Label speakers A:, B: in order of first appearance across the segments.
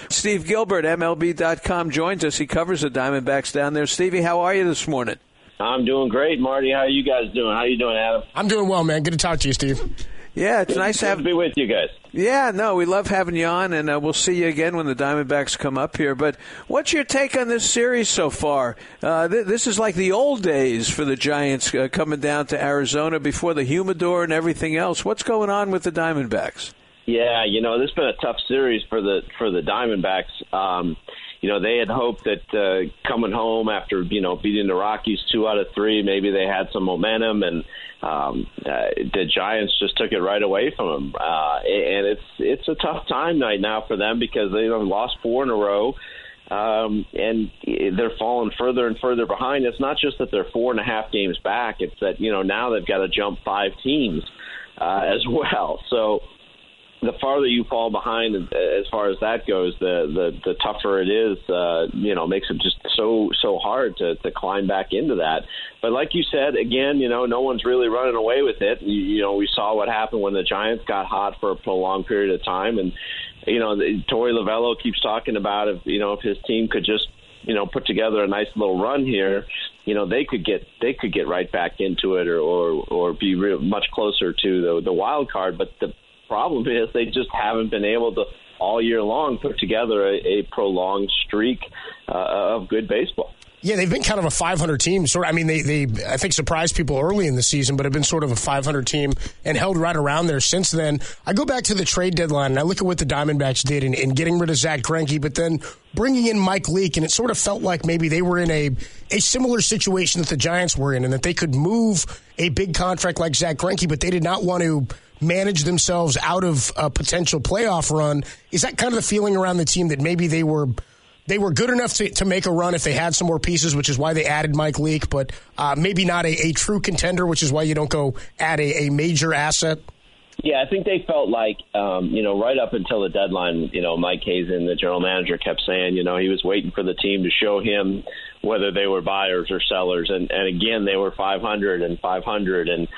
A: Steve Gilbert, MLB.com, joins us. He covers the Diamondbacks down there. Stevie, how are you this morning?
B: I'm doing great, Marty. How are you guys doing? How you doing, Adam?
C: I'm doing well, man. Good to talk to you, Steve.
A: Yeah, it's nice to
B: be with you guys.
A: Yeah, no, we love having you on, and we'll see you again when the Diamondbacks come up here. But what's your take on this series so far? This is like the old days for the Giants coming down to Arizona before the humidor and everything else. What's going on with the Diamondbacks?
B: Yeah, this has been a tough series for the Diamondbacks. They had hoped that coming home after, beating the Rockies 2 out of 3, maybe they had some momentum, and the Giants just took it right away from them. And it's a tough time right now for them because they've lost 4 in a row, and they're falling further and further behind. It's not just that they're 4.5 games back. It's that, now they've got to jump 5 teams as well. So the farther you fall behind as far as that goes, the tougher it is, makes it just so hard to climb back into that. But like you said, again, no one's really running away with it. We saw what happened when the Giants got hot for a prolonged period of time. And, Torey Lovello keeps talking about if his team could just, put together a nice little run here, they could get right back into it or be much closer to the wild card. But the problem is they just haven't been able to all year long put together a prolonged streak of good baseball.
C: Yeah, they've been kind of a 500 team. They I think surprised people early in the season, but have been sort of a 500 team and held right around there since then. I go back to the trade deadline and I look at what the Diamondbacks did in getting rid of Zach Greinke, but then bringing in Mike Leake, and it sort of felt like maybe they were in a similar situation that the Giants were in, and that they could move a big contract like Zach Greinke, but they did not want to manage themselves out of a potential playoff run. Is that kind of the feeling around the team, that maybe they were good enough to make a run if they had some more pieces, which is why they added Mike Leake, but maybe not a true contender, which is why you don't go add a major asset?
B: Yeah, I think they felt like, right up until the deadline, Mike Hazen, the general manager, kept saying, he was waiting for the team to show him whether they were buyers or sellers. And again, they were 500 and 500. And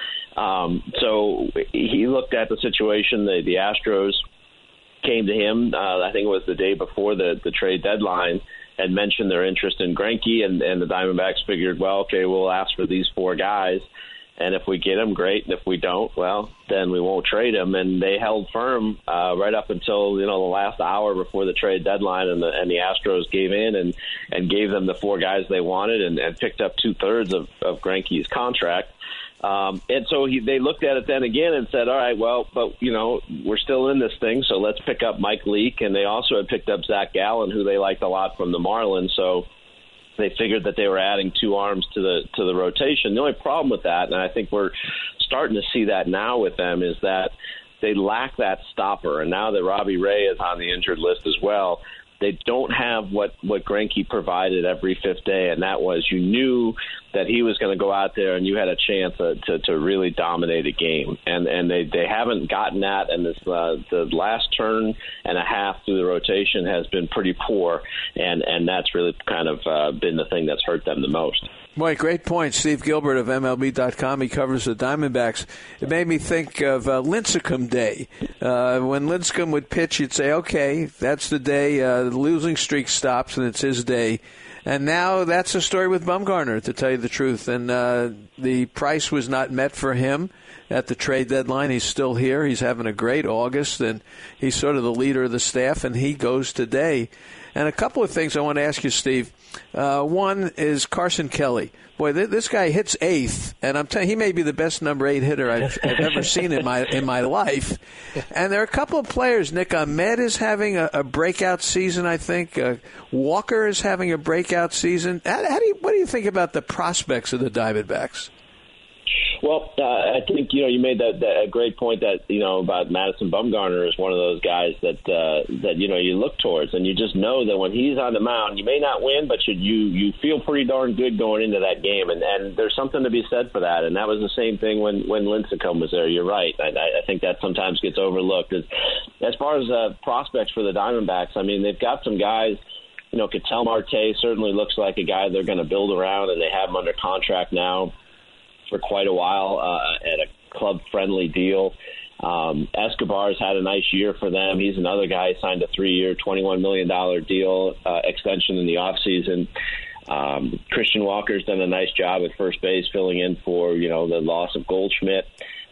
B: so he looked at the situation. The Astros came to him, I think it was the day before the trade deadline, and mentioned their interest in Greinke, and the Diamondbacks figured, well, okay, we'll ask for these 4 guys, and if we get them, great, and if we don't, well, then we won't trade them. And they held firm right up until the last hour before the trade deadline, and the Astros gave in and gave them the 4 guys they wanted, and picked up 2/3 of Greinke's contract. And so they looked at it then again and said, all right, well, but, we're still in this thing, so let's pick up Mike Leake. And they also had picked up Zach Gallen, who they liked a lot from the Marlins. So they figured that they were adding 2 arms to the rotation. The only problem with that, and I think we're starting to see that now with them, is that they lack that stopper. And now that Robbie Ray is on the injured list as well, they don't have what Greinke provided every 5th day, and that was, you knew that he was going to go out there and you had a chance to really dominate a game. And they haven't gotten that, and the last turn and a half through the rotation has been pretty poor, and that's really kind of been the thing that's hurt them the most.
A: Boy, great point. Steve Gilbert of MLB.com. He covers the Diamondbacks. It made me think of Lincecum Day. When Lincecum would pitch, you'd say, okay, that's the day the losing streak stops and it's his day. And now that's the story with Bumgarner, to tell you the truth. And the price was not met for him at the trade deadline. He's still here. He's having a great August, and he's sort of the leader of the staff, and he goes today. And a couple of things I want to ask you, Steve. One is Carson Kelly. Boy, this guy hits 8th, and I'm telling you, he may be the best number 8 hitter I've ever seen in my life. And there are a couple of players. Nick Ahmed is having a breakout season, I think. Walker is having a breakout season. What do you think about the prospects of the Diamondbacks?
B: Well, I think, you made that great point that, about Madison Bumgarner is one of those guys that you look towards, and you just know that when he's on the mound, you may not win, but you feel pretty darn good going into that game, and there's something to be said for that. And that was the same thing when Lincecum was there. You're right. I think that sometimes gets overlooked. As far as prospects for the Diamondbacks, I mean, they've got some guys. Ketel Marte certainly looks like a guy they're going to build around, and they have him under contract now for quite a while at a club-friendly deal. Escobar's had a nice year for them. He's another guy who signed a 3-year, $21 million deal extension in the offseason. Christian Walker's done a nice job at first base, filling in for, the loss of Goldschmidt.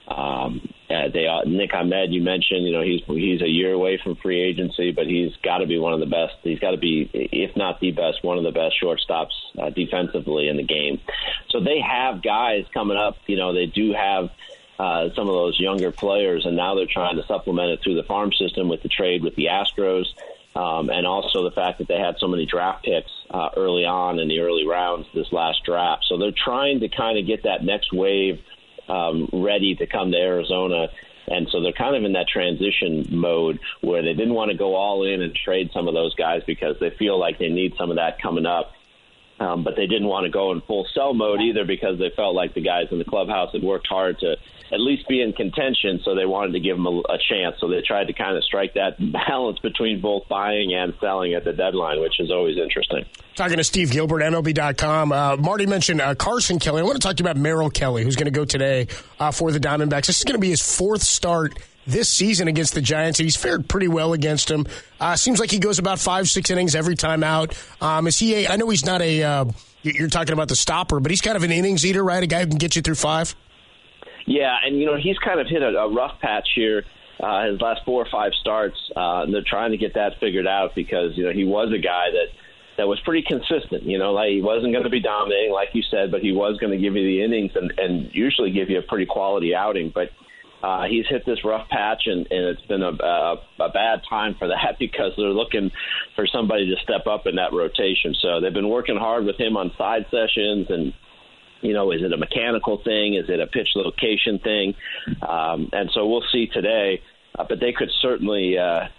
B: Nick Ahmed, you mentioned, he's a year away from free agency, but he's got to be one of the best. He's got to be, if not the best, one of the best shortstops defensively in the game. So they have guys coming up. They do have some of those younger players, and now they're trying to supplement it through the farm system with the trade with the Astros, and also the fact that they had so many draft picks early on in the early rounds this last draft. So they're trying to kind of get that next wave ready to come to Arizona. And so they're kind of in that transition mode where they didn't want to go all in and trade some of those guys because they feel like they need some of that coming up. But they didn't want to go in full sell mode either because they felt like the guys in the clubhouse had worked hard to at least be in contention, so they wanted to give them a chance. So they tried to kind of strike that balance between both buying and selling at the deadline, which is always interesting.
C: Talking to Steve Gilbert, MLB.com. Marty mentioned Carson Kelly. I want to talk to you about Merrill Kelly, who's going to go today for the Diamondbacks. This is going to be his fourth start this season against the Giants, and he's fared pretty well against them. Seems like he goes about 5-6 innings every time out. Is he I know he's not you're talking about the stopper, but he's kind of an innings eater, right? A guy who can get you through 5?
B: Yeah, and, he's kind of hit a rough patch here his last 4 or 5 starts. And they're trying to get that figured out because, he was a guy that was pretty consistent. Like he wasn't going to be dominating, like you said, but he was going to give you the innings and usually give you a pretty quality outing. But he's hit this rough patch, and it's been a bad time for that because they're looking for somebody to step up in that rotation. So they've been working hard with him on side sessions and, is it a mechanical thing? Is it a pitch location thing? And so we'll see today. But they could certainly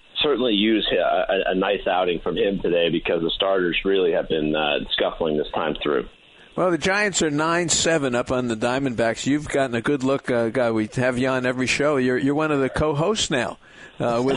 B: use a nice outing from him today because the starters really have been scuffling this time through.
A: Well, the Giants are 9-7 up on the Diamondbacks. You've gotten a good look, guy. We have you on every show. You're one of the co-hosts now with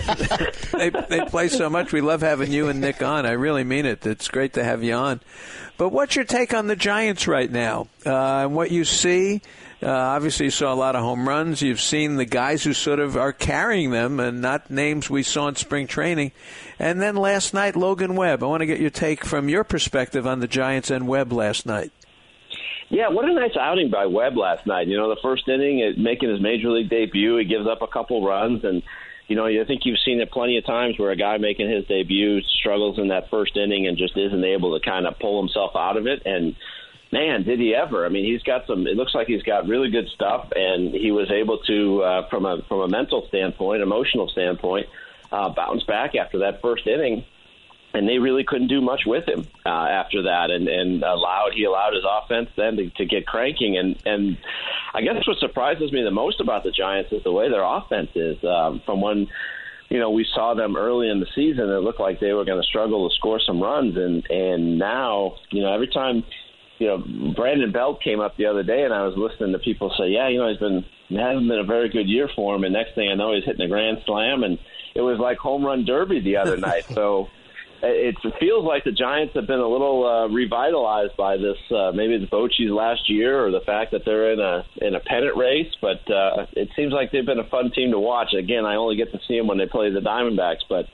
A: us. They play so much. We love having you and Nick on. I really mean it. It's great to have you on. But what's your take on the Giants right now and what you see? Obviously, you saw a lot of home runs. You've seen the guys who sort of are carrying them and not names we saw in spring training. And then last night, Logan Webb. I want to get your take from your perspective on the Giants and Webb last night.
B: Yeah, what a nice outing by Webb last night. The first inning, making his major league debut, he gives up a couple runs. And, I think you've seen it plenty of times where a guy making his debut struggles in that first inning and just isn't able to kind of pull himself out of it. And, man, did he ever. I mean, he's got it looks like he's got really good stuff, and he was able to, from a mental standpoint, emotional standpoint, bounce back after that first inning. And they really couldn't do much with him after that, and he allowed his offense then to get cranking. And I guess what surprises me the most about the Giants is the way their offense is. From when we saw them early in the season, it looked like they were going to struggle to score some runs, and now every time Brandon Belt came up the other day, and I was listening to people say, it hasn't been a very good year for him, and next thing I know, he's hitting a grand slam, and it was like home run derby the other night. So it feels like the Giants have been a little revitalized by this. Maybe it's Bochy's last year, or the fact that they're in a pennant race. But it seems like they've been a fun team to watch. Again, I only get to see them when they play the Diamondbacks, but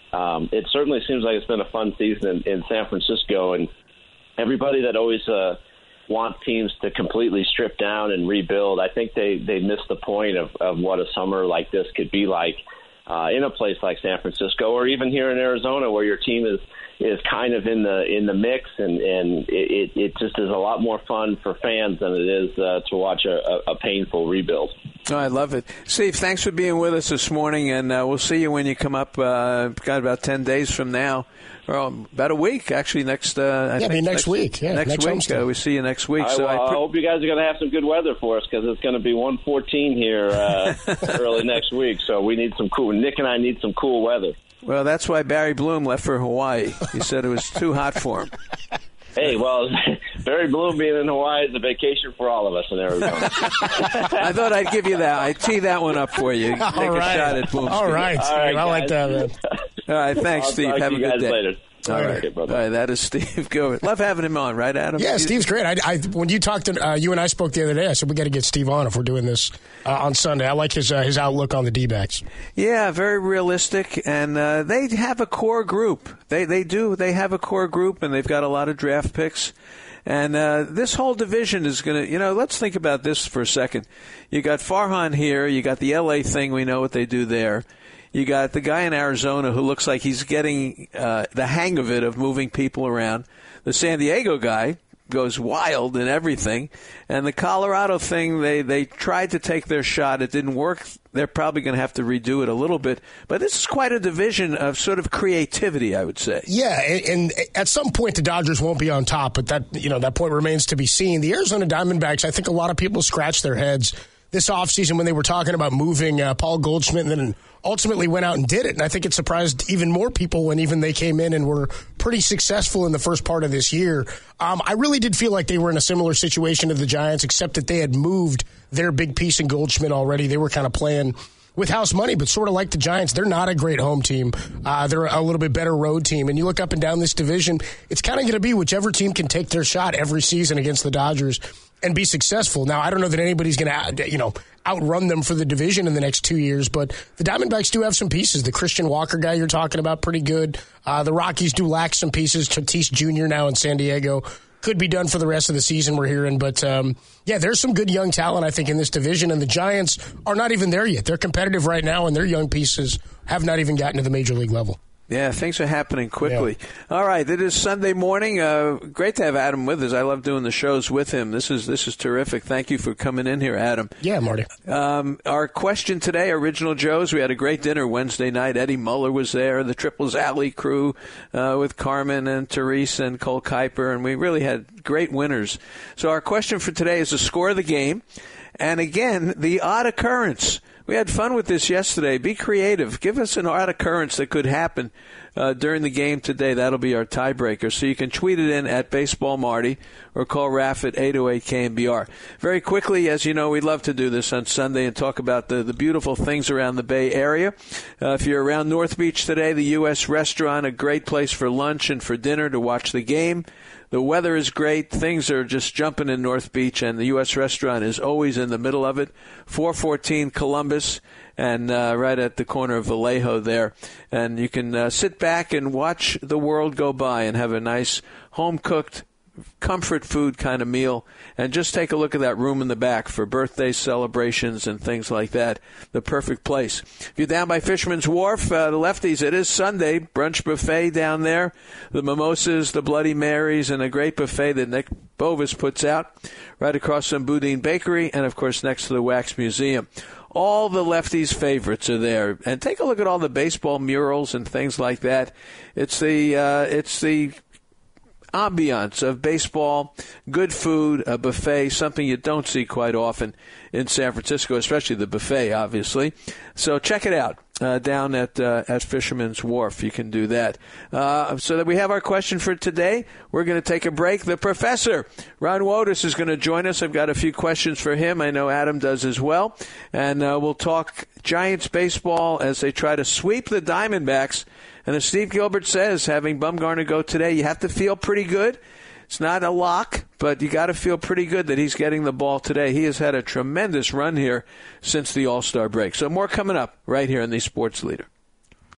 B: it certainly seems like it's been a fun season in San Francisco. And everybody that always wants teams to completely strip down and rebuild, I think they missed the point of what a summer like this could be like. In a place like San Francisco, or even here in Arizona, where your team is kind of in the mix, and it just is a lot more fun for fans than it is to watch a painful rebuild.
A: Oh, I love it. Steve, thanks for being with us this morning, and we'll see you when you come up. Got about 10 days from now, or about a week, actually. Next
C: week. Yeah,
A: next week. We see you next week.
B: I hope you guys are going to have some good weather for us, because it's going to be 114 here early next week. So we need some cool. Nick and I need some cool weather.
A: Well, that's why Barry Bloom left for Hawaii. He said it was too hot for him.
B: Hey, well, Barry Bloom being in Hawaii is a vacation for all of us in Arizona.
A: I thought I'd give you that. I'd tee that one up for you. Take a shot at Bloom.
C: All right. I like that, man.
A: All right, thanks, Steve.
B: Talk
A: Have
B: to
A: a
B: you
A: good
B: guys
A: day.
B: later.
A: All right.
B: Okay,
A: All right, that is Steve Gilbert. Love having him on, right, Adam?
C: Yeah, Steve's great. When you talked to you and I spoke the other day, I said we got to get Steve on if we're doing this on Sunday. I like his outlook on the D-backs.
A: Yeah, very realistic, and they have a core group. They do. They have a core group, and they've got a lot of draft picks. And this whole division is going to, let's think about this for a second. You got Farhan here. You got the L.A. thing. We know what they do there. You got the guy in Arizona who looks like he's getting the hang of it, of moving people around. The San Diego guy goes wild and everything. And the Colorado thing, they tried to take their shot. It didn't work. They're probably going to have to redo it a little bit. But this is quite a division of sort of creativity, I would say.
C: Yeah, and at some point the Dodgers won't be on top, but that point remains to be seen. The Arizona Diamondbacks, I think a lot of people scratch their heads this offseason when they were talking about moving Paul Goldschmidt, and then ultimately went out and did it. And I think it surprised even more people when even they came in and were pretty successful in the first part of this year. I really did feel like they were in a similar situation to the Giants, except that they had moved their big piece in Goldschmidt already. They were kind of playing with house money, but sort of like the Giants, they're not a great home team. They're a little bit better road team. And you look up and down this division, it's kind of going to be whichever team can take their shot every season against the Dodgers and be successful. Now, I don't know that anybody's going to, outrun them for the division in the next 2 years, but the Diamondbacks do have some pieces. The Christian Walker guy you're talking about, pretty good. The Rockies do lack some pieces. Tatis Jr. now in San Diego could be done for the rest of the season, we're hearing. But, there's some good young talent, I think, in this division, and the Giants are not even there yet. They're competitive right now, and their young pieces have not even gotten to the major league level.
A: Yeah, things are happening quickly.
C: Yeah.
A: All right, it is Sunday morning. Great to have Adam with us. I love doing the shows with him. This is terrific. Thank you for coming in here, Adam.
C: Yeah, Marty.
A: Our question today, Original Joe's. We had a great dinner Wednesday night. Eddie Muller was there, the Triples Alley crew with Carmen and Therese and Cole Kuiper, and we really had great winners. So our question for today is the score of the game, and again, the odd occurrence. We had fun with this yesterday. Be creative. Give us an odd occurrence that could happen during the game today. That'll be our tiebreaker. So you can tweet it in at Baseball Marty or call Raf at 808-KMBR. Very quickly, as you know, we love to do this on Sunday and talk about the beautiful things around the Bay Area. If you're around North Beach today, the U.S. Restaurant, a great place for lunch and for dinner to watch the game. The weather is great. Things are just jumping in North Beach, and the U.S. Restaurant is always in the middle of it. 414 Columbus, and right at the corner of Vallejo there. And you can sit back and watch the world go by and have a nice home-cooked comfort food kind of meal, and just take a look at that room in the back for birthday celebrations and things like that. The perfect place. If you're down by Fisherman's Wharf, the Lefties, it is Sunday. Brunch buffet down there. The mimosas, the Bloody Marys, and a great buffet that Nick Bovis puts out right across from Boudin Bakery and, of course, next to the Wax Museum. All the Lefties' favorites are there. And take a look at all the baseball murals and things like that. It's the ambiance of baseball, good food, a buffet, something you don't see quite often in San Francisco, especially the buffet, obviously. So check it out down at Fisherman's Wharf. You can do that. So that we have our question for today. We're going to take a break. The professor, Ron Wotus, is going to join us. I've got a few questions for him. I know Adam does as well. And we'll talk Giants baseball as they try to sweep the Diamondbacks. And as Steve Gilbert says, having Bumgarner go today, you have to feel pretty good. It's not a lock, but you got to feel pretty good that he's getting the ball today. He has had a tremendous run here since the All-Star break. So more coming up right here in the Sports Leader.